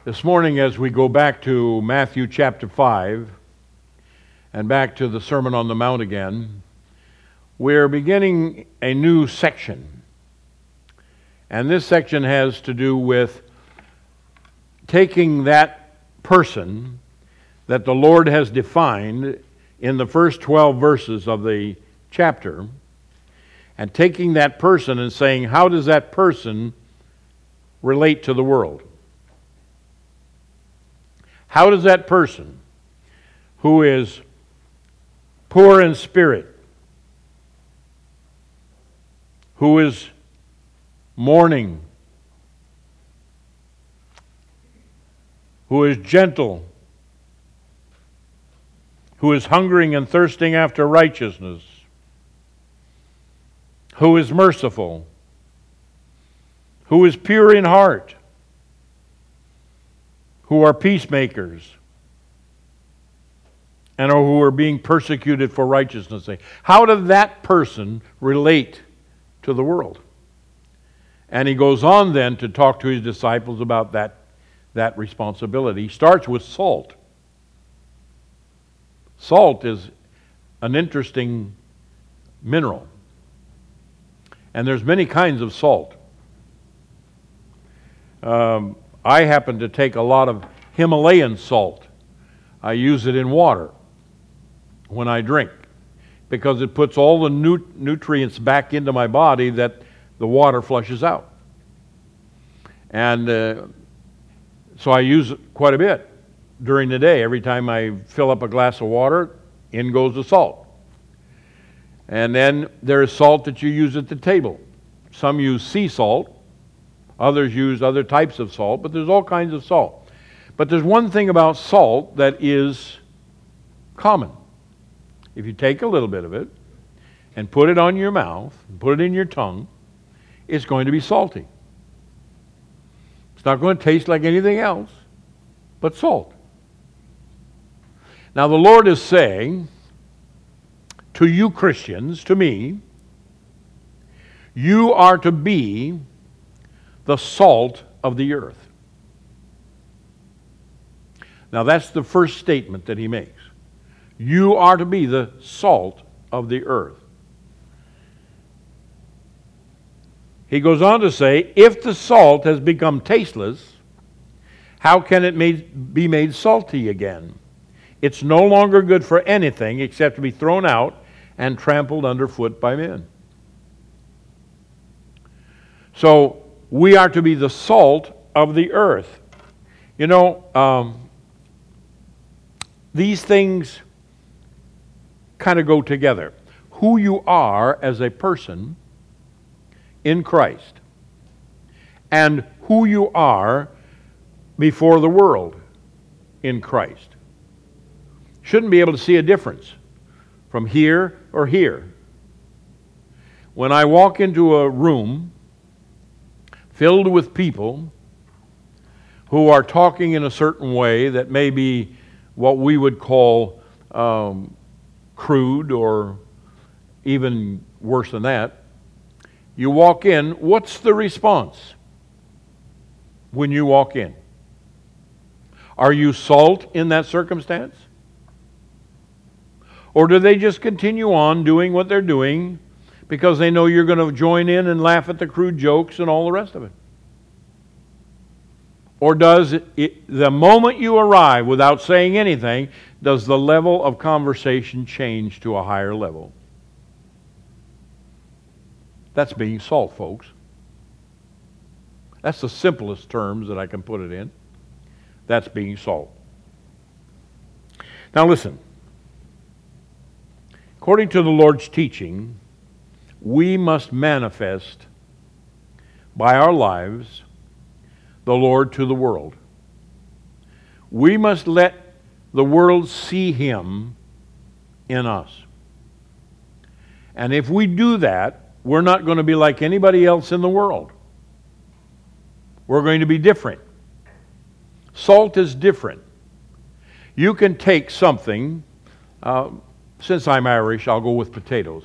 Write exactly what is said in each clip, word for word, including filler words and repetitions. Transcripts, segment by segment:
This morning, as we go back to Matthew chapter five and back to the Sermon on the Mount again, we're beginning a new section. And this section has to do with taking that person that the Lord has defined in the first twelve verses of the chapter, and taking that person and saying, how does that person relate to the world? How does that person who is poor in spirit, who is mourning, who is gentle, who is hungering and thirsting after righteousness, who is merciful, who is pure in heart, who are peacemakers, and who are being persecuted for righteousness' sake. How does that person relate to the world? And he goes on then to talk to his disciples about that, that responsibility. He starts with salt. Salt is an interesting mineral. And there's many kinds of salt. Um, I happen to take a lot of Himalayan salt. I use it in water when I drink because it puts all the nu- nutrients back into my body that the water flushes out. And uh, so I use it quite a bit during the day. Every time I fill up a glass of water, in goes the salt. And then there is salt that you use at the table. Some use sea salt. Others use other types of salt, but there's all kinds of salt. But there's one thing about salt that is common. If you take a little bit of it and put it on your mouth, and put it in your tongue, it's going to be salty. It's not going to taste like anything else but salt. Now the Lord is saying to you Christians, to me, you are to be the salt of the earth. Now that's the first statement that he makes. You are to be the salt of the earth. He goes on to say, if the salt has become tasteless, how can it made, be made salty again? It's no longer good for anything except to be thrown out and trampled underfoot by men. So, we are to be the salt of the earth. You know, um, these things kind of go together. Who you are as a person in Christ and who you are before the world in Christ. Shouldn't be able to see a difference from here or here. When I walk into a room filled with people who are talking in a certain way that may be what we would call um, crude or even worse than that. You walk in, what's the response when you walk in? Are you salt in that circumstance? Or do they just continue on doing what they're doing because they know you're going to join in and laugh at the crude jokes and all the rest of it? Or does it, it, the moment you arrive without saying anything, does the level of conversation change to a higher level? That's being salt, folks. That's the simplest terms that I can put it in. That's being salt. Now listen. According to the Lord's teaching, we must manifest by our lives the Lord to the world. We must let the world see Him in us. And if we do that, we're not going to be like anybody else in the world. We're going to be different. Salt is different. You can take something, uh, since I'm Irish, I'll go with potatoes.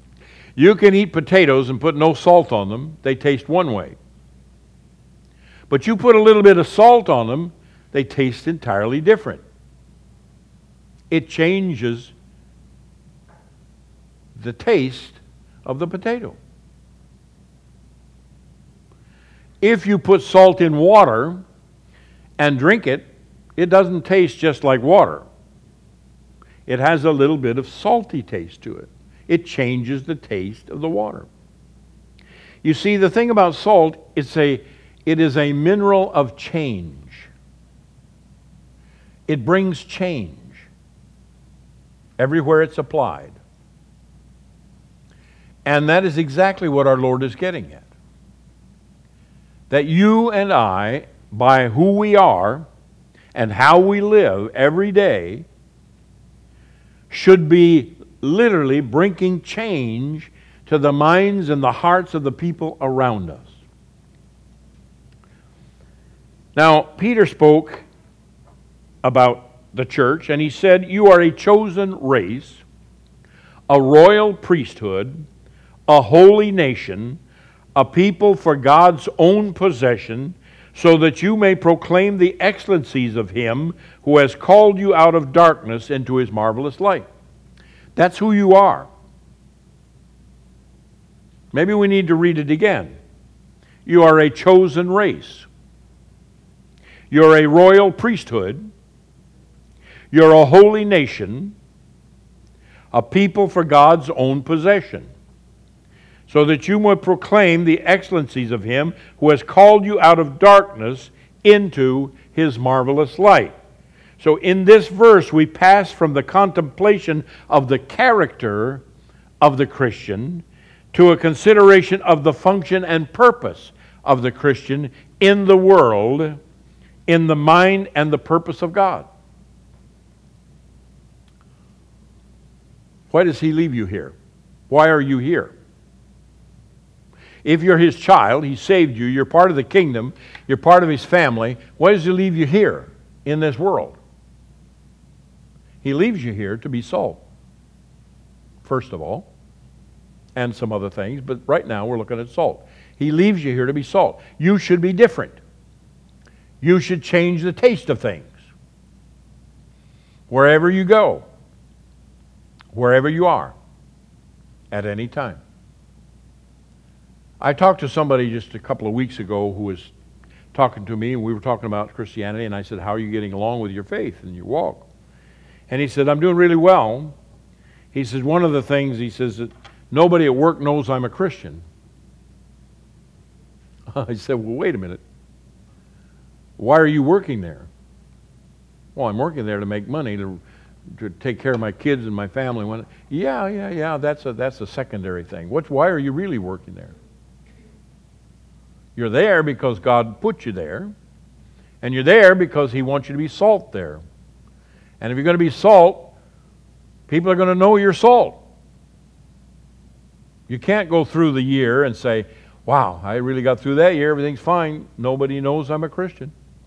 You can eat potatoes and put no salt on them. They taste one way. But you put a little bit of salt on them, they taste entirely different. It changes the taste of the potato. If you put salt in water and drink it, it doesn't taste just like water. It has a little bit of salty taste to it. It changes the taste of the water. You see, the thing about salt, it's a, it is a mineral of change. It brings change everywhere it's applied. And that is exactly what our Lord is getting at. That you and I, by who we are and how we live every day, should be literally bringing change to the minds and the hearts of the people around us. Now, Peter spoke about the church, and he said, "You are a chosen race, a royal priesthood, a holy nation, a people for God's own possession, so that you may proclaim the excellencies of Him who has called you out of darkness into His marvelous light." That's who you are. Maybe we need to read it again. You are a chosen race. You're a royal priesthood. You're a holy nation, a people for God's own possession, so that you may proclaim the excellencies of Him who has called you out of darkness into His marvelous light. So in this verse, we pass from the contemplation of the character of the Christian to a consideration of the function and purpose of the Christian in the world, in the mind and the purpose of God. Why does He leave you here? Why are you here? If you're His child, He saved you, you're part of the kingdom, you're part of His family, why does He leave you here in this world? He leaves you here to be salt, first of all, and some other things, but right now we're looking at salt. He leaves you here to be salt. You should be different. You should change the taste of things. Wherever you go, wherever you are, at any time. I talked to somebody just a couple of weeks ago who was talking to me, and we were talking about Christianity, and I said, "How are you getting along with your faith and your walk?" And he said, "I'm doing really well." He says, "One of the things," he says, "that nobody at work knows I'm a Christian." I said, "Well, wait a minute. Why are you working there?" "Well, I'm working there to make money, to to take care of my kids and my family." When, yeah, yeah, yeah, that's a that's a secondary thing. What's why are you really working there? You're there because God put you there, and you're there because He wants you to be salt there. And if you're going to be salt, people are going to know you're salt. You can't go through the year and say, "Wow, I really got through that year, everything's fine. Nobody knows I'm a Christian."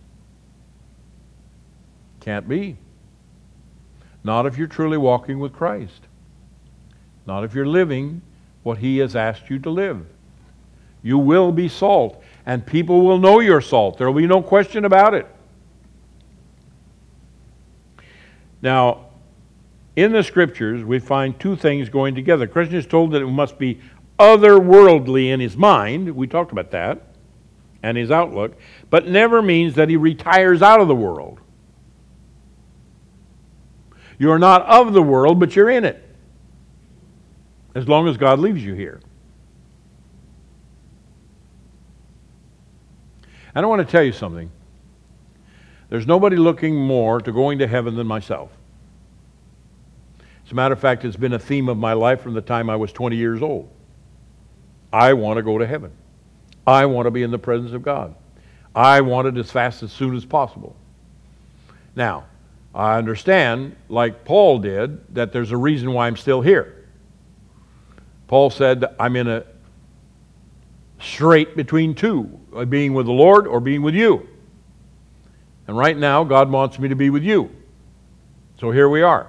Can't be. Not if you're truly walking with Christ. Not if you're living what He has asked you to live. You will be salt, and people will know you're salt. There will be no question about it. Now, in the Scriptures, we find two things going together. Christian is told that it must be otherworldly in his mind. We talked about that, and his outlook, but never means that he retires out of the world. You're not of the world, but you're in it, as long as God leaves you here. And I want to tell you something. There's nobody looking more to going to heaven than myself. As a matter of fact, it's been a theme of my life from the time I was twenty years old. I want to go to heaven. I want to be in the presence of God. I want it as fast as soon as possible. Now, I understand, like Paul did, that there's a reason why I'm still here. Paul said, I'm in a strait between two, being with the Lord or being with you. And right now, God wants me to be with you. So here we are.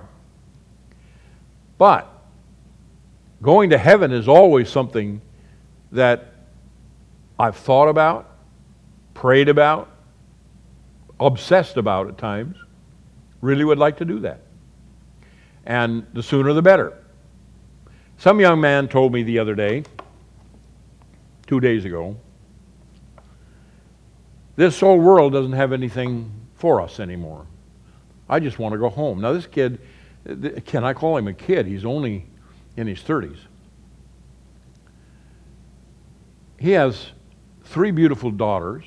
But going to heaven is always something that I've thought about, prayed about, obsessed about at times, really would like to do that. And the sooner the better. Some young man told me the other day, two days ago, this whole world doesn't have anything for us anymore. I just want to go home. Now this kid, can I call him a kid? He's only in his thirties. He has three beautiful daughters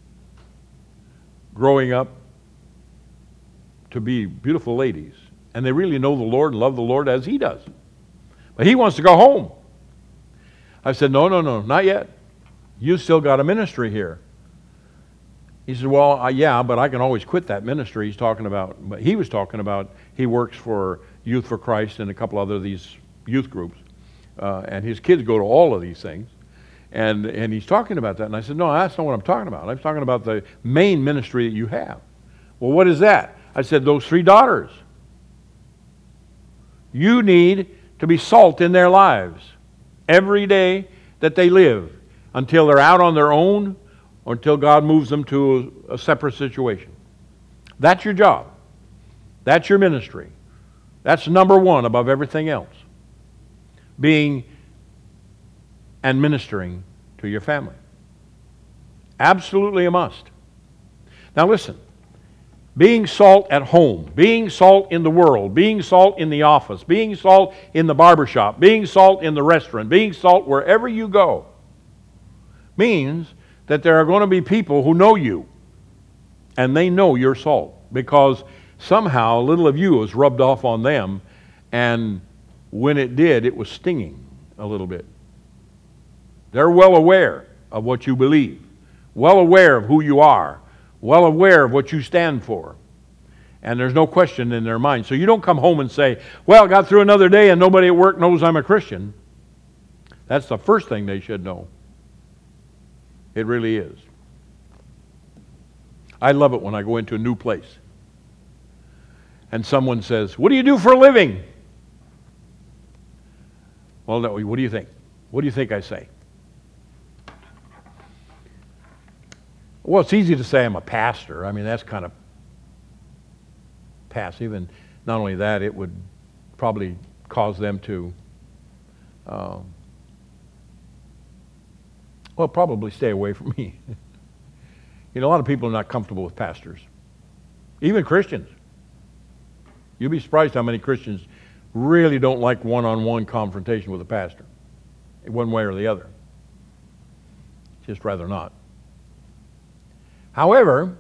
growing up to be beautiful ladies. And they really know the Lord and love the Lord as he does. But he wants to go home. I said, no, no, no, not yet. You still got a ministry here. He said, well, uh, yeah, but I can always quit that ministry. He's talking about, but he was talking about, he works for Youth for Christ and a couple other of these youth groups. Uh, and his kids go to all of these things. And, and he's talking about that. And I said, no, that's not what I'm talking about. I'm talking about the main ministry that you have. Well, what is that? I said, those three daughters. You need to be salt in their lives every day that they live until they're out on their own or until God moves them to a, a separate situation. That's your job. That's your ministry. That's number one above everything else. Being and ministering to your family. Absolutely a must. Now listen. Being salt at home, being salt in the world, being salt in the office, being salt in the barbershop, being salt in the restaurant, being salt wherever you go, means that there are going to be people who know you, and they know you're salt, because somehow a little of you was rubbed off on them, and when it did, it was stinging a little bit. They're well aware of what you believe, well aware of who you are, well aware of what you stand for. And there's no question in their mind. So you don't come home and say, well, I got through another day and nobody at work knows I'm a Christian. That's the first thing they should know. It really is. I love it when I go into a new place and someone says, what do you do for a living? Well, no, what do you think? What do you think I say? Well, it's easy to say I'm a pastor. I mean, that's kind of passive. And not only that, it would probably cause them to, um, well, probably stay away from me. You know, a lot of people are not comfortable with pastors. Even Christians. You'd be surprised how many Christians really don't like one-on-one confrontation with a pastor, one way or the other. Just rather not. However,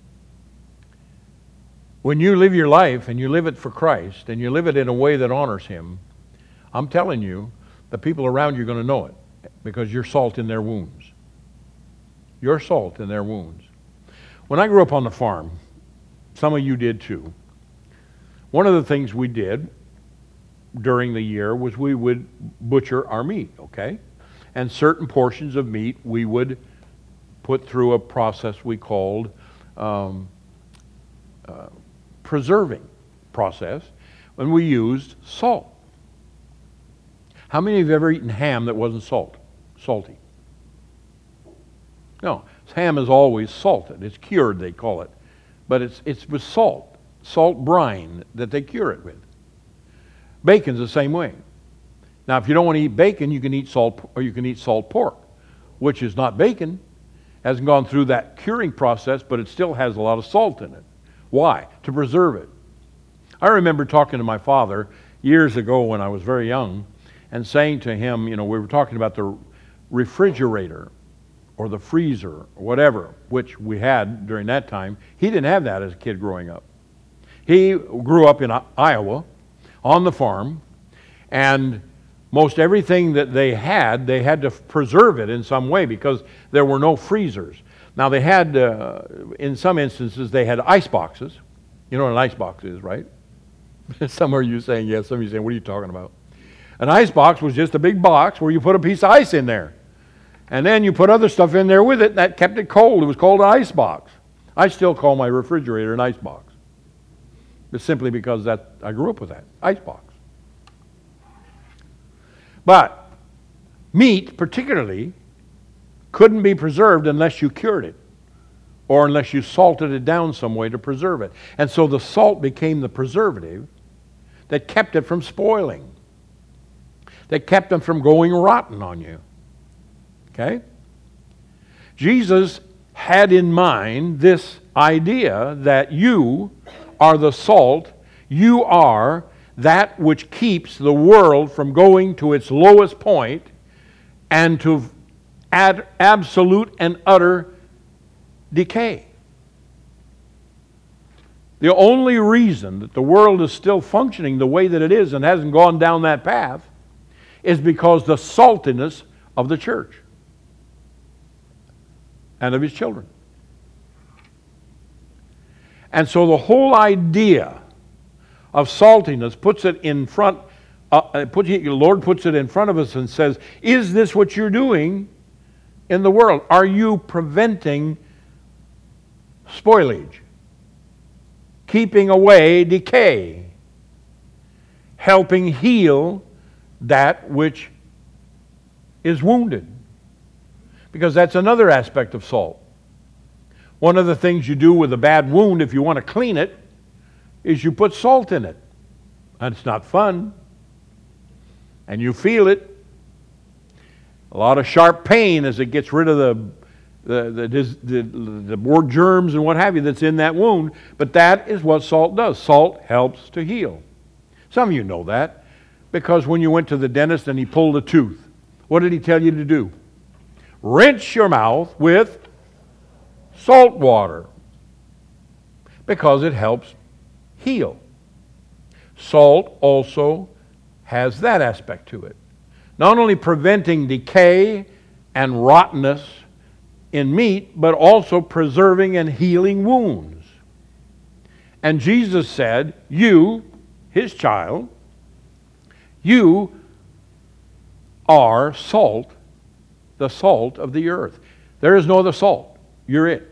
when you live your life and you live it for Christ and you live it in a way that honors Him, I'm telling you, the people around you are going to know it because you're salt in their wounds. You're salt in their wounds. When I grew up on the farm, some of you did too, one of the things we did during the year was we would butcher our meat, okay? And certain portions of meat we would put through a process we called um, uh, preserving process, when we used salt. How many of you have ever eaten ham that wasn't salt, salty? No, ham is always salted. It's cured, they call it. But it's, it's with salt, salt brine that they cure it with. Bacon's the same way. Now, if you don't want to eat bacon, you can eat salt, or you can eat salt pork, which is not bacon. Hasn't gone through that curing process, but it still has a lot of salt in it. Why? To preserve it. I remember talking to my father years ago when I was very young and saying to him, you know, we were talking about the refrigerator or the freezer or whatever, which we had during that time. He didn't have that as a kid growing up. He grew up in Iowa on the farm, and most everything that they had, they had to preserve it in some way because there were no freezers. Now they had, uh, in some instances, they had ice boxes. You know what an ice box is, right? Some of you saying yes, some of you saying, what are you talking about? An ice box was just a big box where you put a piece of ice in there. And then you put other stuff in there with it, and that kept it cold. It was called an ice box. I still call my refrigerator an ice box. It's simply because that I grew up with that, ice box. But meat, particularly, couldn't be preserved unless you cured it. or unless you salted it down some way to preserve it. And so the salt became the preservative that kept it from spoiling, that kept them from going rotten on you. Okay? Jesus had in mind this idea that you are the salt, you are that which keeps the world from going to its lowest point and to add absolute and utter decay. The only reason that the world is still functioning the way that it is and hasn't gone down that path is because the saltiness of the church and of His children. And so the whole idea of saltiness puts it in front, uh, puts it, the Lord puts it in front of us and says, is this what you're doing in the world? Are you preventing spoilage? Keeping away decay? Helping heal that which is wounded? Because that's another aspect of salt. One of the things you do with a bad wound, if you want to clean it, is you put salt in it. And it's not fun. And you feel it. A lot of sharp pain as it gets rid of the the the, the, the more germs and what have you that's in that wound. But that is what salt does. Salt helps to heal. Some of you know that. Because when you went to the dentist and he pulled a tooth, what did he tell you to do? Rinse your mouth with salt water. Because it helps heal. Salt also has that aspect to it. Not only preventing decay and rottenness in meat, but also preserving and healing wounds. And Jesus said, you, His child, you are salt, the salt of the earth. There is no other salt. You're it.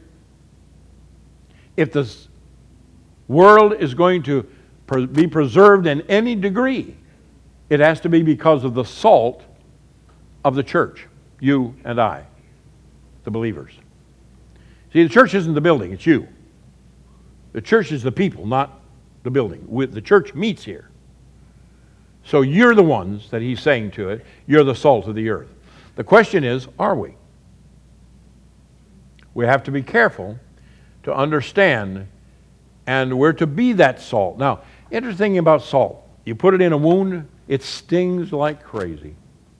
If the world is going to be preserved in any degree, it has to be because of the salt of the church, you and I, the believers. See, the church isn't the building, it's you. The church is the people, not the building. The church meets here. So you're the ones that He's saying to it, you're the salt of the earth. The question is, are we? We have to be careful to understand, and we're to be that salt. Now, interesting about salt, you put it in a wound, it stings like crazy.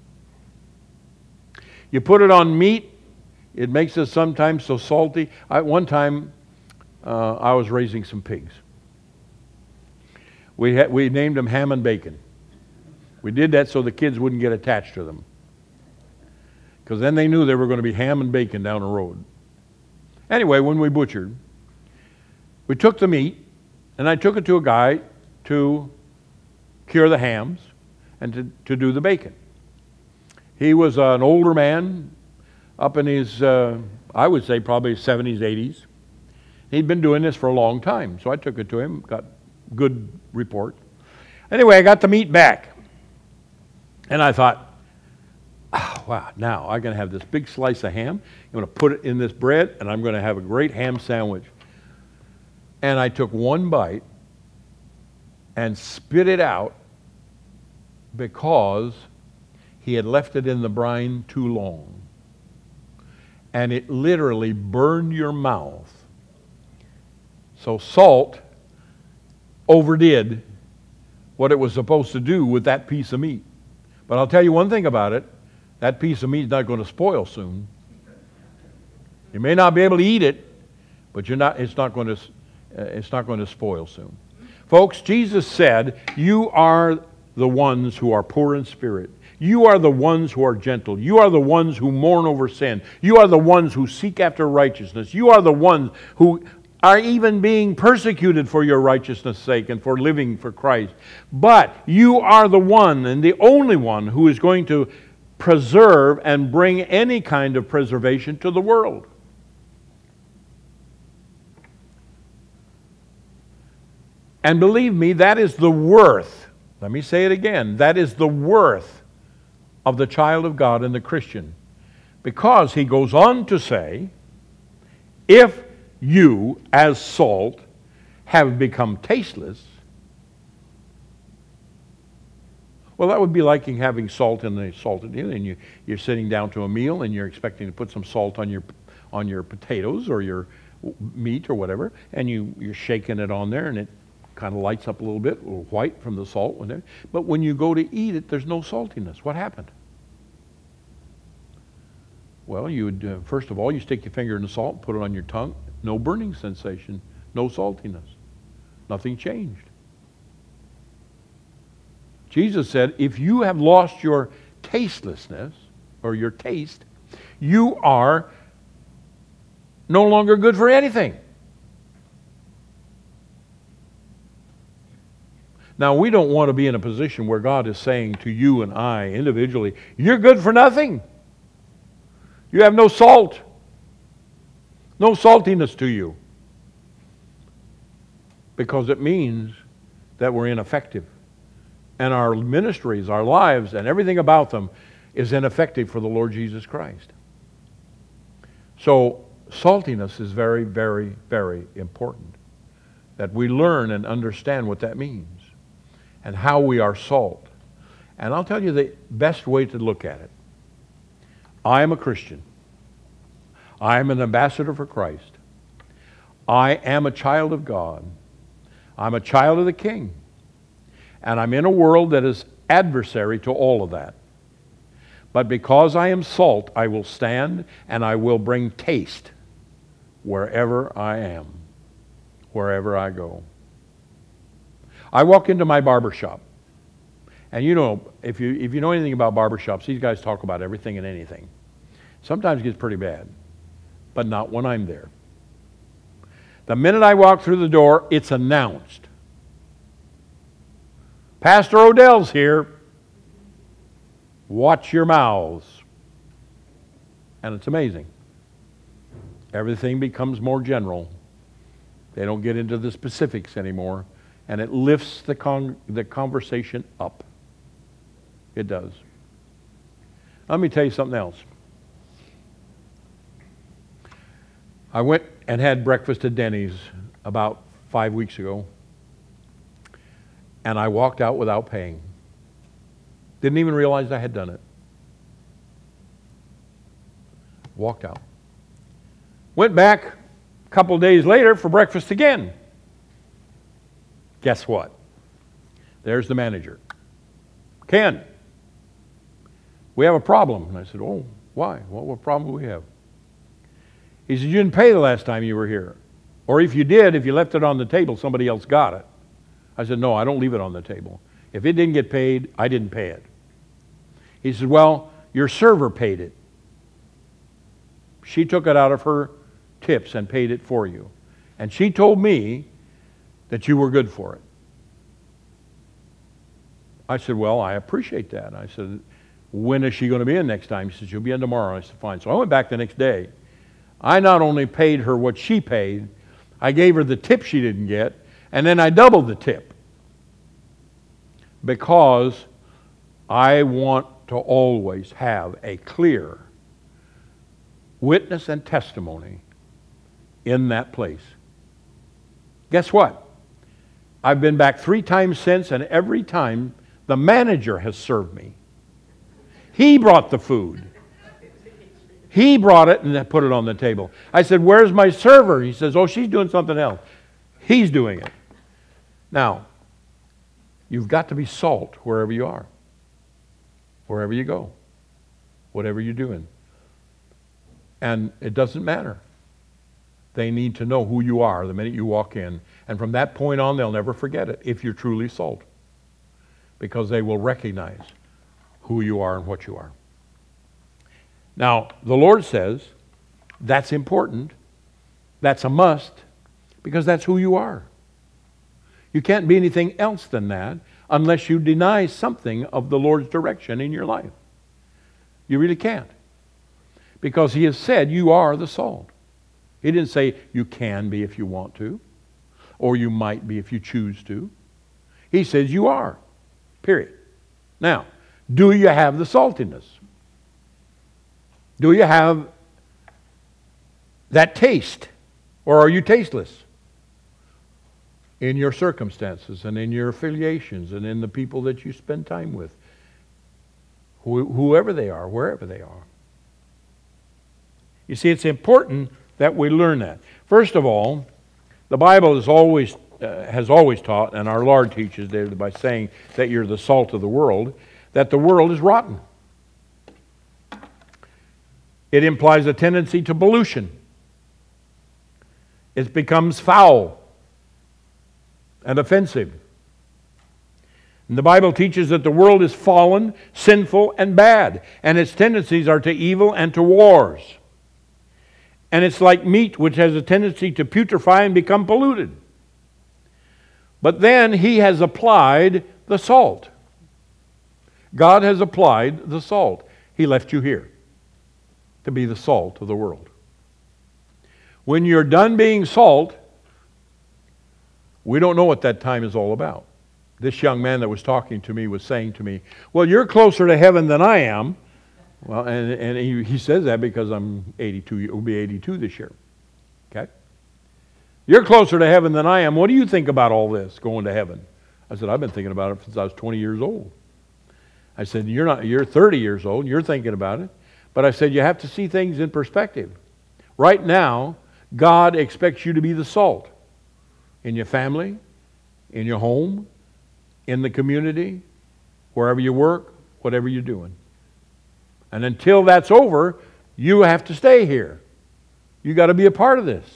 You put it on meat, it makes it sometimes so salty. I, one time, uh, I was raising some pigs. We, had, we named them Ham and Bacon. We did that so the kids wouldn't get attached to them. Because then they knew they were going to be ham and bacon down the road. Anyway, when we butchered, we took the meat, and I took it to a guy to cure the hams and to, to do the bacon. He was an older man, up in his, uh, I would say probably seventies, eighties. He'd been doing this for a long time, so I took it to him, got good report. Anyway, I got the meat back, and I thought, oh, wow, now I'm going to have this big slice of ham. I'm going to put it in this bread, and I'm going to have a great ham sandwich. And I took one bite and spit it out because he had left it in the brine too long. And it literally burned your mouth. So salt overdid what it was supposed to do with that piece of meat. But I'll tell you one thing about it. That piece of meat is not going to spoil soon. You may not be able to eat it, but you're not, it's not going to, uh, it's not going to spoil soon. Folks, Jesus said, you are the ones who are poor in spirit. You are the ones who are gentle. You are the ones who mourn over sin. You are the ones who seek after righteousness. You are the ones who are even being persecuted for your righteousness' sake and for living for Christ. But you are the one and the only one who is going to preserve and bring any kind of preservation to the world. And believe me, that is the worth, let me say it again, that is the worth of the child of God and the Christian. Because he goes on to say, if you, as salt, have become tasteless, well, that would be like having salt in the salted meal, and you, you're sitting down to a meal and you're expecting to put some salt on your on your potatoes or your meat or whatever, and you, you're shaking it on there and it kind of lights up a little bit, a little white from the salt. But when you go to eat it, there's no saltiness. What happened? Well, you would, uh, first of all, you stick your finger in the salt, put it on your tongue, no burning sensation, no saltiness. Nothing changed. Jesus said, if you have lost your tastelessness, or your taste, you are no longer good for anything. Now, we don't want to be in a position where God is saying to you and I individually, you're good for nothing. You have no salt. No saltiness to you. Because it means that we're ineffective. And our ministries, our lives, and everything about them is ineffective for the Lord Jesus Christ. So, saltiness is very, very, very important. That we learn and understand what that means. And how we are salt. And I'll tell you the best way to look at it. I am a Christian. I am an ambassador for Christ. I am a child of God. I'm a child of the King. And I'm in a world that is adversary to all of that. But because I am salt, I will stand and I will bring taste wherever I am, wherever I go. I walk into my barber shop. And you know, if you if you know anything about barber shops, these guys talk about everything and anything. Sometimes it gets pretty bad, but not when I'm there. The minute I walk through the door, it's announced. Pastor Odell's here. Watch your mouths. And it's amazing. Everything becomes more general. They don't get into the specifics anymore. And it lifts the, con- the conversation up. It does. Let me tell you something else. I went and had breakfast at Denny's about five weeks ago. And I walked out without paying. Didn't even realize I had done it. Walked out. Went back a couple of days later for breakfast again. Guess what? There's the manager. Ken, we have a problem. And I said, oh, why? What, what problem do we have? He said, you didn't pay the last time you were here. Or if you did, if you left it on the table, somebody else got it. I said, no, I don't leave it on the table. If it didn't get paid, I didn't pay it. He said, well, your server paid it. She took it out of her tips and paid it for you. And she told me that you were good for it. I said, well, I appreciate that. I said, when is she going to be in next time? He said, she'll be in tomorrow. I said, fine. So I went back the next day. I not only paid her what she paid, I gave her the tip she didn't get, and then I doubled the tip. Because I want to always have a clear witness and testimony in that place. Guess what? I've been back three times since, and every time the manager has served me. He brought the food. He brought it and put it on the table. I said, where's my server? He says, oh, she's doing something else. He's doing it. Now, you've got to be salt wherever you are. Wherever you go. Whatever you're doing. And it doesn't matter. They need to know who you are the minute you walk in. And from that point on, they'll never forget it if you're truly salt. Because they will recognize who you are and what you are. Now, the Lord says that's important. That's a must. Because that's who you are. You can't be anything else than that unless you deny something of the Lord's direction in your life. You really can't. Because He has said you are the salt. He didn't say you can be if you want to, or you might be if you choose to. He says you are, period. Now, do you have the saltiness? Do you have that taste Or are you tasteless in your circumstances and in your affiliations and in the people that you spend time with, Wh- whoever they are, wherever they are? You see, it's important that we learn that. First of all, the Bible is always uh, has always taught, and our Lord teaches David by saying that you're the salt of the world, that the world is rotten. It implies a tendency to pollution. It becomes foul and offensive. And the Bible teaches that the world is fallen, sinful, and bad, and its tendencies are to evil and to wars. And it's like meat which has a tendency to putrefy and become polluted. But then He has applied the salt. God has applied the salt. He left you here to be the salt of the world. When you're done being salt, we don't know what that time is all about. This young man that was talking to me was saying to me, well, you're closer to heaven than I am. Well, and, and he, he says that because I'm eighty-two, will be eighty-two this year. Okay? You're closer to heaven than I am. What do you think about all this, going to heaven? I said, I've been thinking about it since I was twenty years old. I said, you're not, you're thirty years old, you're thinking about it. But I said, you have to see things in perspective. Right now, God expects you to be the salt in your family, in your home, in the community, wherever you work, whatever you're doing. And until that's over, you have to stay here. You got to be a part of this.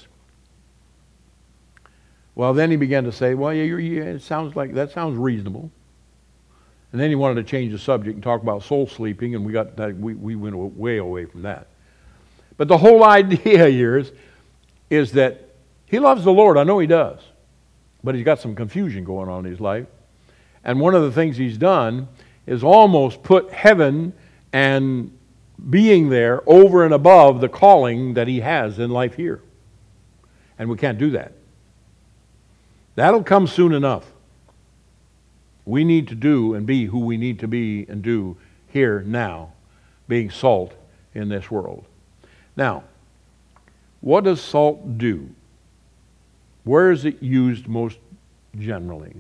Well, then he began to say, well, yeah, you're, yeah, it sounds like, that sounds reasonable. And then he wanted to change the subject and talk about soul sleeping, and we got that, we, we went way away from that. But the whole idea here is, is that he loves the Lord. I know he does. But he's got some confusion going on in his life. And one of the things he's done is almost put heaven and being there over and above the calling that he has in life here. And we can't do that. That'll come soon enough. We need to do and be who we need to be and do here now, being salt in this world. Now, what does salt do? Where is it used most generally?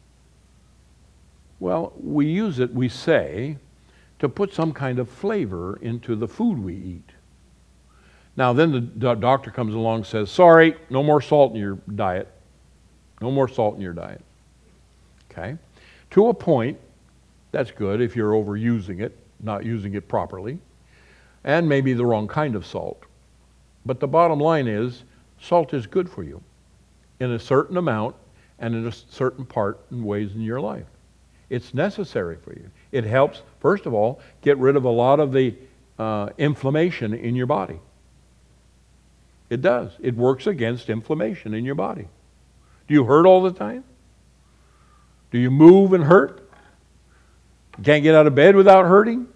Well, we use it, we say, to put some kind of flavor into the food we eat. Now, then the do- doctor comes along and says, sorry, no more salt in your diet. No more salt in your diet. Okay? To a point, that's good if you're overusing it, not using it properly, and maybe the wrong kind of salt. But the bottom line is, salt is good for you in a certain amount and in a certain part and ways in your life. It's necessary for you. It helps, first of all, get rid of a lot of the uh, inflammation in your body. It does. It works against inflammation in your body. Do you hurt all the time? Do you move and hurt? Can't get out of bed without hurting?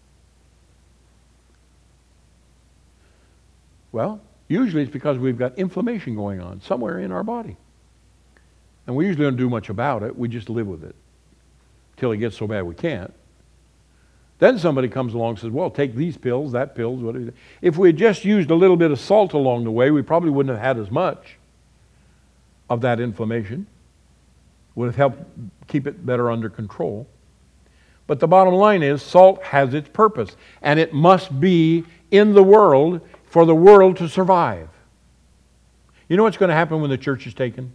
Well, usually it's because we've got inflammation going on somewhere in our body. And we usually don't do much about it. We just live with it till it gets so bad we can't. Then somebody comes along and says, well, take these pills, that pills, whatever. If we had just used a little bit of salt along the way, we probably wouldn't have had as much of that inflammation. Would have helped keep it better under control. But the bottom line is, salt has its purpose, and it must be in the world for the world to survive. You know what's going to happen when the church is taken?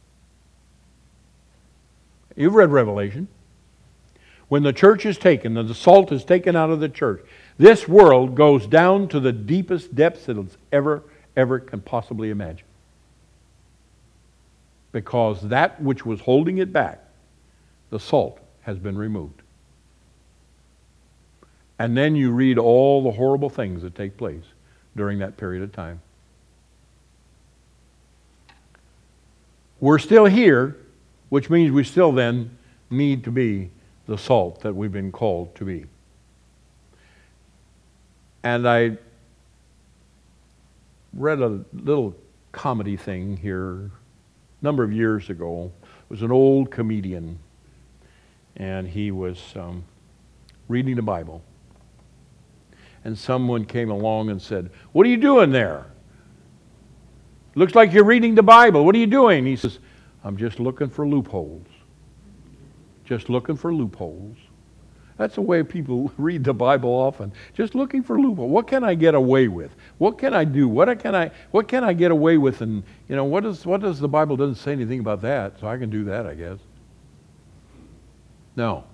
You've read Revelation. When the church is taken, and the salt is taken out of the church, this world goes down to the deepest depths that it's ever, ever can possibly imagine. Because that which was holding it back, the salt, has been removed. And then you read all the horrible things that take place during that period of time. We're still here, which means we still then need to be the salt that we've been called to be. And I read a little comedy thing here a number of years ago. It was an old comedian, and he was um, reading the Bible. And someone came along and said, what are you doing there? Looks like you're reading the Bible. What are you doing? He says, I'm just looking for loopholes. Just looking for loopholes. That's the way people read the Bible often. Just looking for loopholes. What can I get away with? What can I do? What can I what can I get away with? And you know, what does what does the Bible doesn't say anything about that, so I can do that, I guess. No.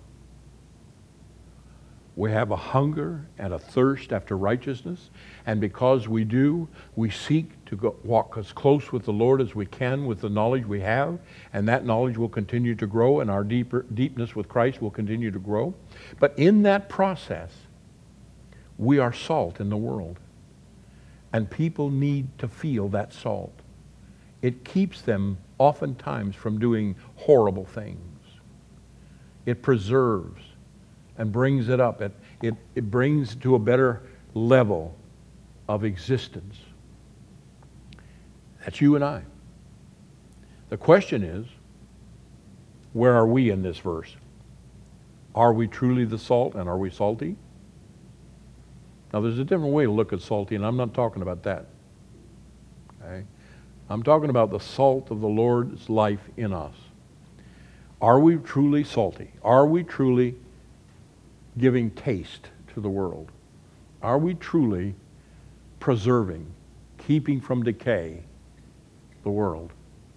We have a hunger and a thirst after righteousness, and because we do, we seek to go, walk as close with the Lord as we can with the knowledge we have, and that knowledge will continue to grow, and our deeper deepness with Christ will continue to grow. But in that process, we are salt in the world, and people need to feel that salt. It keeps them oftentimes from doing horrible things. It preserves and brings it up. It, it, it brings to a better level of existence. That's you and I. The question is, where are we in this verse? Are we truly the salt, and are we salty? Now there's a different way to look at salty, and I'm not talking about that. Okay? I'm talking about the salt of the Lord's life in us. Are we truly salty? Are we truly giving taste to the world? Are we truly preserving, keeping from decay the world?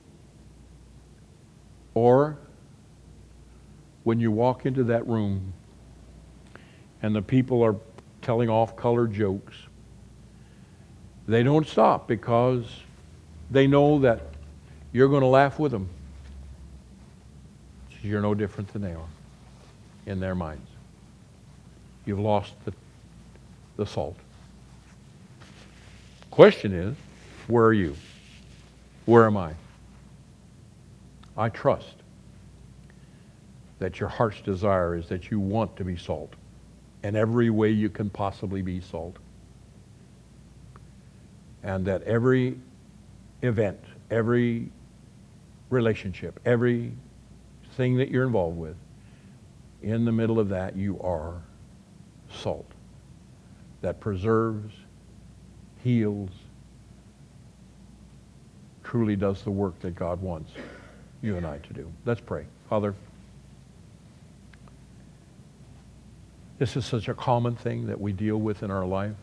Or when you walk into that room and the people are telling off-color jokes, they don't stop because they know that you're going to laugh with them. You're no different than they are in their minds. You've lost the, the salt. Question is, where are you? Where am I? I trust that your heart's desire is that you want to be salt in every way you can possibly be salt. And that every event, every relationship, every thing that you're involved with, in the middle of that you are salt that preserves, heals, truly does the work that God wants you and I to do. Let's pray. Father, this is such a common thing that we deal with in our life.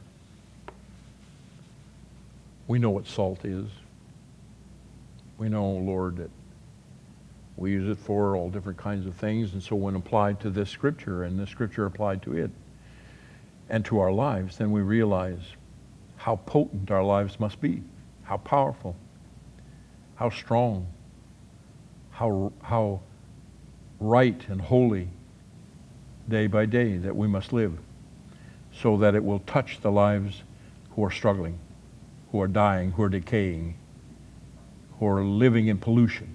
We know what salt is. We know, Lord, that we use it for all different kinds of things, and so when applied to this scripture and this scripture applied to it and to our lives, then we realize how potent our lives must be, how powerful, how strong, how, how right and holy day by day that we must live, so that it will touch the lives who are struggling, who are dying, who are decaying, who are living in pollution.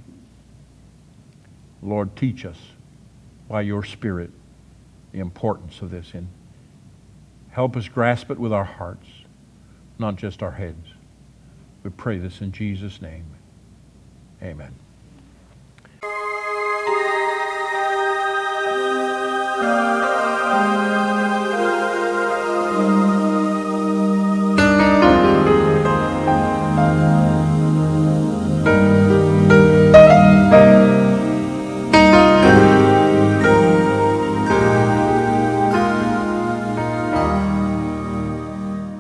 Lord, teach us by your Spirit the importance of this, and help us grasp it with our hearts, not just our heads. We pray this in Jesus' name. Amen.